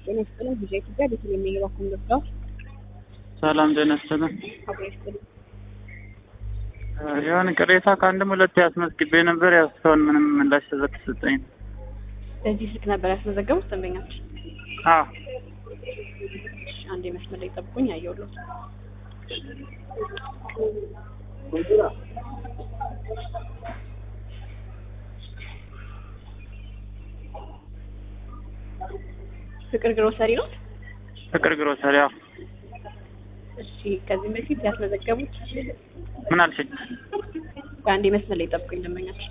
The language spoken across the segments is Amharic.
ጤና ይስጥልኝ። ቪዲዮ ኢትዮጵያ በተለይ የሚገባኩን ነው። ሰላም ጤና ይስጥልኝ። አብሮ ይስጥልኝ። የሆነ ቅሬታ ከአንድም ሁለት ያስመዝግቤ ነበር። ያው እስካሁን ምንም ምላሽ ተሰጠኝ። በዚህ ስልክ ነበር ያስመዘገቡት ደንበኛችን? አዎ። አንዴ መስመር ላይ ጠብቁኝ፣ አየሁልዎት። ፍቅር ግሮሰሪ ነው? ፍቅር ግሮሰሪ። አዎ። እሺ፣ ከዚህ በፊት ያስመዘገቡት ምን አልሽኝ? አንዴ መስመር ላይ ጠብቁኝ ደንበኛችን።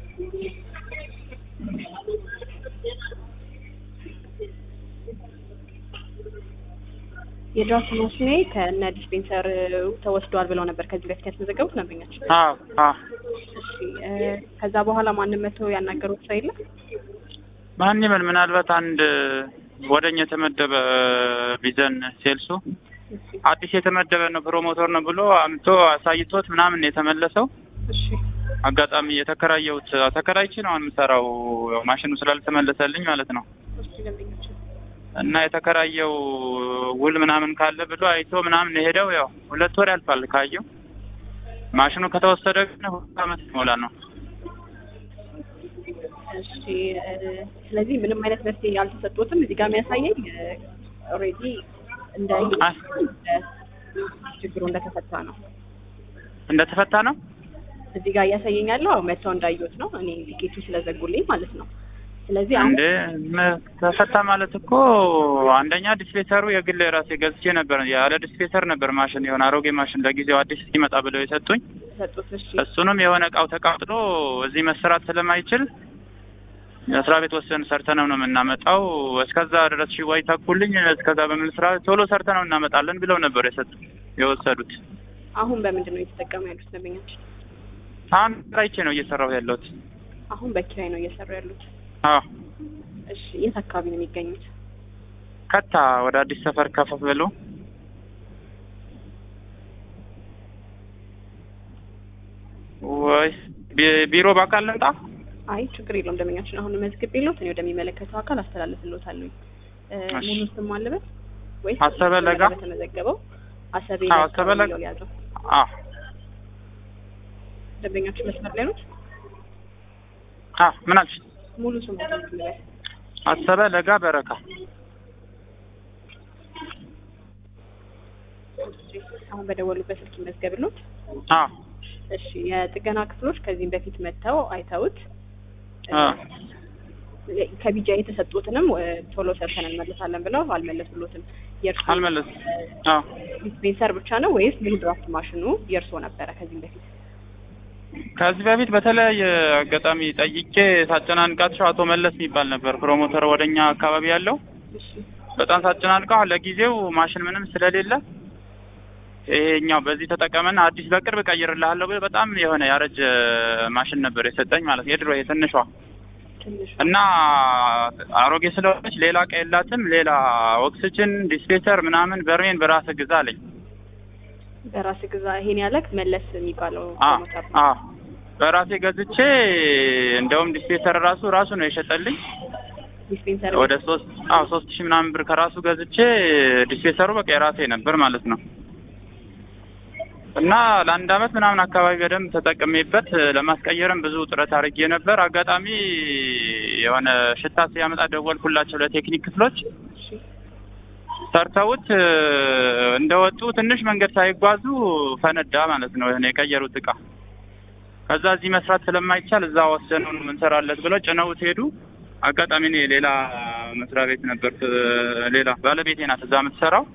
የድራፍት ማሽኔ ከነ ዲስፔንሰር ተወስዷል ብለው ነበር ከዚህ በፊት ያስመዘገቡት ደንበኛችን? አዎ አዎ። እሺ፣ ከዛ በኋላ ማንም መጥቶ ያናገሩት ሰው የለም? ማን ይበል፣ ምናልባት አንድ ወደኛ የተመደበ ቢዘን ሴልሱ አዲስ የተመደበ ነው ፕሮሞተር ነው ብሎ አምቶ አሳይቶት ምናምን የተመለሰው። እሺ፣ አጋጣሚ የተከራየሁት ተከራይቼ ነው የምሰራው፣ ማሽኑ ስላልተመለሰልኝ ማለት ነው። እሺ ደንበኛችን እና የተከራየው ውል ምናምን ካለ ብሎ አይቶ ምናምን የሄደው ያው 2 ወር ያልፋል ካየው። ማሽኑ ከተወሰደ ግን 2 ዓመት ይሞላል ነው። እሺ፣ ስለዚህ ምንም አይነት መፍትሄ ያልተሰጡትም እዚህ ጋር የሚያሳየኝ ኦልሬዲ እንደ ችግሩ እንደተፈታ ነው። እንደተፈታ ነው እዚህ ጋር እያሳየኛለሁ። አዎ መተው እንዳየሁት ነው። እኔ ቲኬቱ ስለዘጉልኝ ማለት ነው። ስለዚህ አሁን ተፈታ ማለት እኮ አንደኛ ዲስፔንሰሩ የግል ራሴ ገዝቼ ነበር። ያለ ዲስፔንሰር ነበር ማሽን የሆነ አሮጌ ማሽን ለጊዜው አዲስ ሲመጣ ብለው የሰጡኝ። እሱንም የሆነ እቃው ተቃጥሎ እዚህ መስራት ስለማይችል የስራ ቤት ወሰን ሰርተነው ነው የምናመጣው። እስከዛ ድረስ ሽዋይ ታኩልኝ፣ እስከዛ በምን ስራ ቶሎ ሰርተነው እናመጣለን ብለው ነበር የወሰዱት። አሁን በምንድን ነው እየተጠቀሙ ያሉት ደንበኛችን? አሁን ኪራይቼ ነው እየሰራሁ ያለሁት። አሁን በኪራይ ነው እየሰሩ ያሉት? አዎ። እሺ፣ የት አካባቢ ነው የሚገኙት? ከታ ወደ አዲስ ሰፈር ከፈፍ ብሎ ወይ ቢሮ በአካል ልምጣ? አይ ችግር የለውም ደንበኛችን። አሁን መዝግቤልዎት እኔ ወደሚመለከተው አካል አስተላልፍልዎታለሁ። ሙሉ ስም አለበት ወይስ አሰበ ለጋ ተመዘገበው? አሰበ ለጋ ነው ያዘው። አዎ። ደንበኛችን መስመር ላይ ነው? አዎ። ምን አልሽ? ሙሉ ስም አለበት? አሰበ ለጋ በረካ። አሁን በደወሉበት ስልክ ይመዝገብልዎት? አዎ። እሺ፣ የጥገና ክፍሎች ከዚህም በፊት መጥተው አይተውት ከቢጃ የተሰጡትንም ቶሎ ሰርተን እንመልሳለን ብለው አልመለሱልዎትም? የእርሱ አልመለሱም? አዎ። ዲስፔንሰር ብቻ ነው ወይስ ሙሉ ድራፍት ማሽኑ የእርሶ ነበረ ከዚህም በፊት? ከዚህ በፊት በተለያየ አጋጣሚ ጠይቄ ሳጨናንቃቸው አቶ መለስ የሚባል ነበር ፕሮሞተር ወደኛ አካባቢ ያለው። እሺ፣ በጣም ሳጨናንቀው ለጊዜው ማሽን ምንም ስለሌለ ይሄኛው በዚህ ተጠቀመና አዲስ በቅርብ ቀይርልሃለሁ ብሎ በጣም የሆነ ያረጀ ማሽን ነበር የሰጠኝ ማለት የድሮ የትንሿ እና አሮጌ ስለሆነች ሌላ እቃ የላትም። ሌላ ኦክሲጅን ዲስፔንሰር ምናምን በርሜን በራስህ ግዛ አለኝ። በራስህ ግዛ? ይሄን ያለክ መለስ የሚባለው ፕሮሞተር? አዎ፣ በራሴ ገዝቼ እንደውም ዲስፔንሰር ራሱ ነው የሸጠልኝ። ዲስፔንሰር ወደ 3000 ምናምን ብር ከራሱ ገዝቼ ዲስፔንሰሩ በቃ የራሴ ነበር ማለት ነው። እና ለ1 ዓመት ምናምን አካባቢ በደንብ ተጠቅሜበት ለማስቀየርም ብዙ ጥረት አድርጌ ነበር። አጋጣሚ የሆነ ሽታ ሲያመጣ ደወልኩላቸው ለቴክኒክ ክፍሎች። ሰርተውት እንደወጡ ትንሽ መንገድ ሳይጓዙ ፈነዳ ማለት ነው የቀየሩት እቃ። ከዛ እዚህ መስራት ስለማይቻል እዛ ወሰኑን እንሰራለት ብለው ጭነውት ሄዱ። አጋጣሚ እኔ ሌላ መስሪያ ቤት ነበር፣ ሌላ ባለቤቴ ናት እዛ የምትሰራው።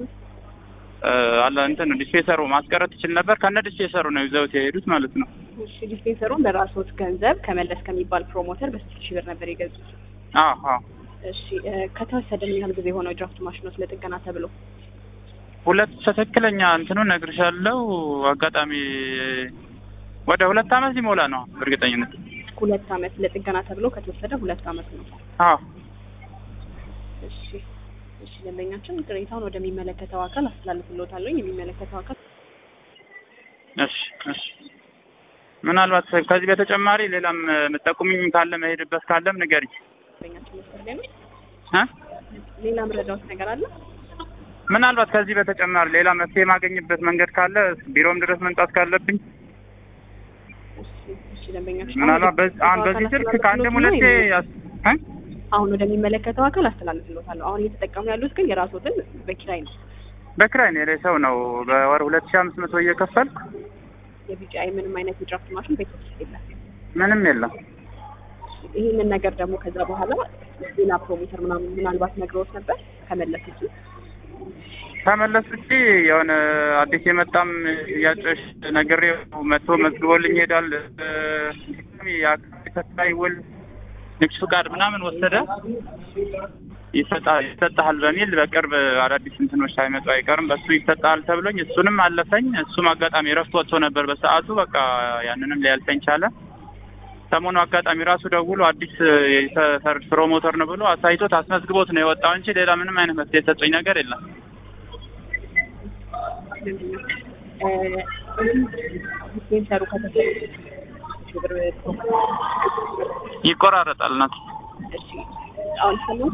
እንትን ዲስፔንሰሩ ማስቀረት ይችል ነበር። ከነ ዲስፔንሰሩ ነው ይዘውት የሄዱት ማለት ነው። እሺ፣ ዲስፔንሰሩን በራስዎት ገንዘብ ከመለስ ከሚባል ፕሮሞተር በ6000 ብር ነበር የገዙት? አዎ አዎ። እሺ፣ ከተወሰደ ምን ያህል ጊዜ ሆነው ድራፍት ማሽኖች ለጥገና ተብሎ? 2 ትክክለኛ እንትኑን ነግርሻለሁ። አጋጣሚ ወደ 2 ዓመት ሊሞላ ነው እርግጠኝነት። 2 ዓመት ለጥገና ተብሎ ከተወሰደ 2 ዓመት ነው? አዎ። እሺ ደንበኛችን ቅሬታውን ወደሚመለከተው አካል አስተላልፍልዎታለሁ። የሚመለከተው አካል እሺ። ምናልባት ከዚህ በተጨማሪ ሌላም የምትጠቁሚኝ ካለ መሄድበት ካለም ንገሪኝ። ደንበኛችን መስመር ላይ ነው? ሌላ መረጃዎች ነገር አለ? ምናልባት ከዚህ በተጨማሪ ሌላ መፍትሄ የማገኝበት መንገድ ካለ ቢሮም ድረስ መምጣት ካለብኝ እሺ ደንበኛችን ምናልባት በዚህ ስልክ ከአንድም ሁለቴ አሁን ወደሚመለከተው አካል አስተላልፍልዎታለሁ። አሁን እየተጠቀሙ ያሉት ግን የራስዎትን በኪራይ ነው? በኪራይ ነው። የሰው ነው በወር 2500 እየከፈልኩ። የቢጂአይ ምንም አይነት የድራፍት ማሽን ቤት ውስጥ የለም? ምንም የለም። ይህንን ነገር ደግሞ ከዛ በኋላ ሌላ ፕሮሞተር ምናልባት ነግረውት ነበር ከመለስ ውጪ የሆነ አዲስ የመጣም ያጨሽ ነግሬው መጥቶ መዝግቦልኝ ይሄዳል። የአካባቢ ተስፋይ ውል ንግድ ፍቃድ ምናምን ወሰደ ይሰጣል በሚል በቅርብ አዳዲስ እንትኖች ሳይመጡ አይቀርም በሱ ይሰጣል ተብሎኝ እሱንም አለፈኝ። እሱም አጋጣሚ ረፍት ወጥቶ ነበር በሰዓቱ በቃ ያንንም ሊያልፈኝ ቻለ። ሰሞኑ አጋጣሚ ራሱ ደውሎ አዲስ የሰፈር ፕሮሞተር ነው ብሎ አሳይቶት አስመዝግቦት ነው የወጣው እንጂ ሌላ ምንም አይነት መፍትሄ የሰጠኝ ነገር የለም። ዲስፔንሰሩ ይቆራረጣል ናት። እሺ አሁን ሰሞኑ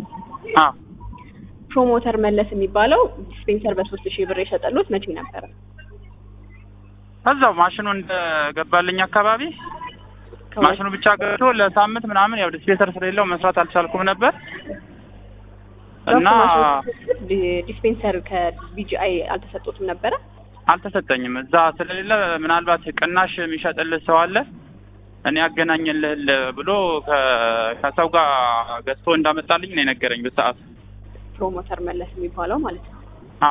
ፕሮሞተር መለስ የሚባለው ዲስፔንሰር በ3000 ብር የሸጠሉት መቼ ነበር? እዛው ማሽኑ እንደገባልኝ አካባቢ ማሽኑ ብቻ ገብቶ ለሳምንት ምናምን ያው ዲስፔንሰር ስለሌለው መስራት አልቻልኩም ነበር እና ዲስፔንሰር ከቢጂአይ አልተሰጡትም ነበር? አልተሰጠኝም። እዛ ስለሌለ ምናልባት ቅናሽ የሚሸጥልህ ሰው አለ እኔ ያገናኘልህ ብሎ ከሰው ጋር ገዝቶ እንዳመጣልኝ ነው የነገረኝ በሰዓቱ። ፕሮሞተር መለስ የሚባለው ማለት ነው?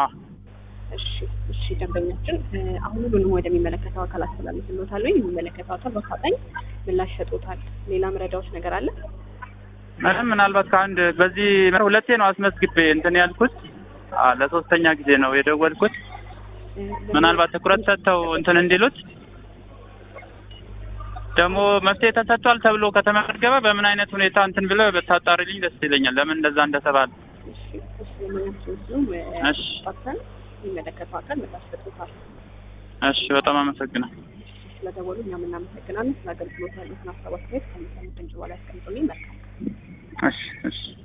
እሺ ደንበኛችን አሁን ሁሉንም ወደሚመለከተው አካል አስተላልፍልዎታለሁ። የሚመለከተው አካል በአፋጣኝ ምላሽ ሰጥቶታል። ሌላ መረጃዎች ነገር አለ? ምናልባት ከአንድ በዚህ ሁለቴ ነው አስመዝግቤ እንትን ያልኩት ለሶስተኛ ጊዜ ነው የደወልኩት። ምናልባት ትኩረት ሰጥተው እንትን እንዲሉት ደግሞ መፍትሄ ተሰጥቷል ተብሎ ከተመዘገበ በምን አይነት ሁኔታ እንትን ብለህ ብታጣሪልኝ ደስ ይለኛል። ለምን እንደዛ እንደተባለ። የሚመለከተው አካል ምላሽ ሰጥቶታል። እሺ በጣም አመሰግናለሁ። ስለደወሉ እኛም እናመሰግናለን። ስለ አገልግሎት ያሉትን ሀሳብ አስተያየት ከሚሰሙት ድምጽ በኋላ ያስቀምጡልኝ። መልካም። እሺ